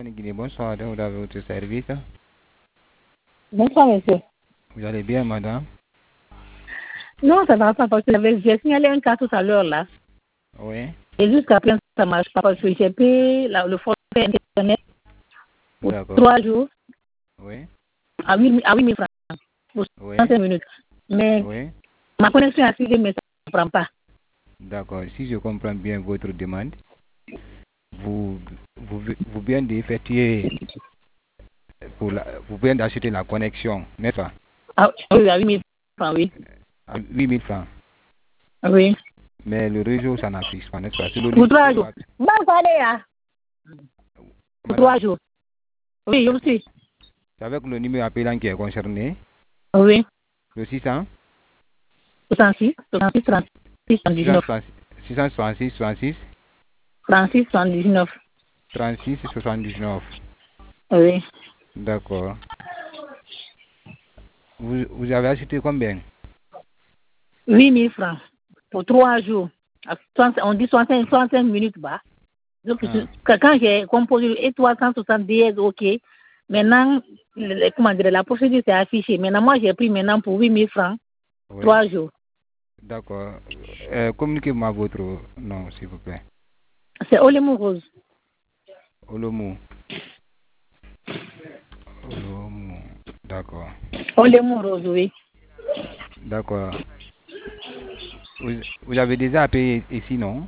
Guinée, bonsoir, vous avez votre service. Bonsoir, monsieur. Vous allez bien, madame? Non, ça ne va pas parce que j'ai signalé un cas tout à l'heure là. Oui. Et jusqu'à présent, ça ne marche pas parce que j'ai payé le forfait internet pour D'accord. 3 jours Oui. à 8 000 francs pour Oui. 35 minutes. Mais Oui. ma connexion a suivi, mais ça ne prend pas. D'accord. Si je comprends bien votre demande, vous, vous venez d'effectuer vous venez d'acheter la connexion, n'est-ce pas? Ah, oui, à 8 000 francs, oui. À 8 000 francs. Oui. Mais le réseau, ça n'affiche pas, n'est-ce pas? C'est le Pour numéro 3 jours. Pour 3 jours. Oui, je suis. C'est avec le numéro appelant qui est concerné. Oui. Le 600 66, 66, 36, 79. 666 66 36, 79. 36 79. Oui. D'accord. Vous avez acheté combien? 8 000 francs pour 3 jours. On dit 65 minutes bas. Donc, quand j'ai composé et 370, ok. Maintenant, comment dire, la procédure s'est affichée. Maintenant, moi, j'ai pris maintenant pour 8 000 francs, Oui. 3 jours. D'accord. Communiquez-moi votre nom, s'il vous plaît. C'est Olemou Rose. Olomou. Olomou. D'accord. Olemou Rose, oui. D'accord. Vous avez déjà payé ici, non?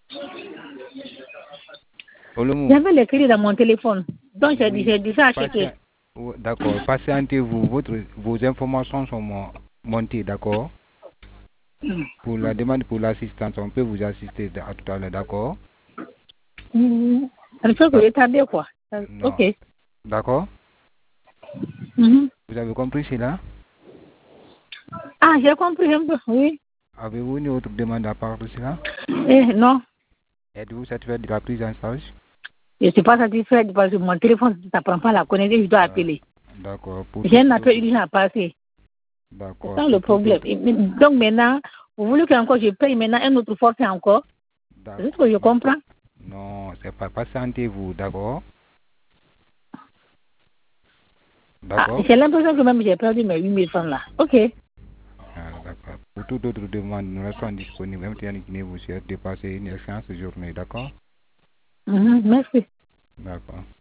Olomou. J'avais l'écrit dans mon téléphone. Donc, j'ai déjà acheté. D'accord. Patientez-vous. Vos informations sont montées, d'accord? Pour la demande pour l'assistance, on peut vous assister à tout à l'heure, d'accord? Ça fait que j'ai tardé, quoi. Non. Ok. D'accord? Vous avez compris cela? Ah, j'ai compris un peu, oui. Avez-vous une autre demande à part de cela? Non. Êtes-vous satisfait de la prise en charge? Je ne suis pas satisfaite parce que mon téléphone, ça ne prend pas la connexion, je dois appeler. D'accord. J'ai un appel urgent à passer. D'accord. C'est ça le problème. Donc maintenant, vous voulez qu'encore je paye maintenant un autre forfait encore? C'est ce que je comprends. Non, c'est pas. Patientez-vous, d'accord? D'accord? J'ai l'impression que même j'ai perdu mes 8 000 francs là. Ok. D'accord. Pour toute autre demande, nous restons disponibles. Même si vous souhaitez passer une excellente journée, d'accord? Merci. D'accord.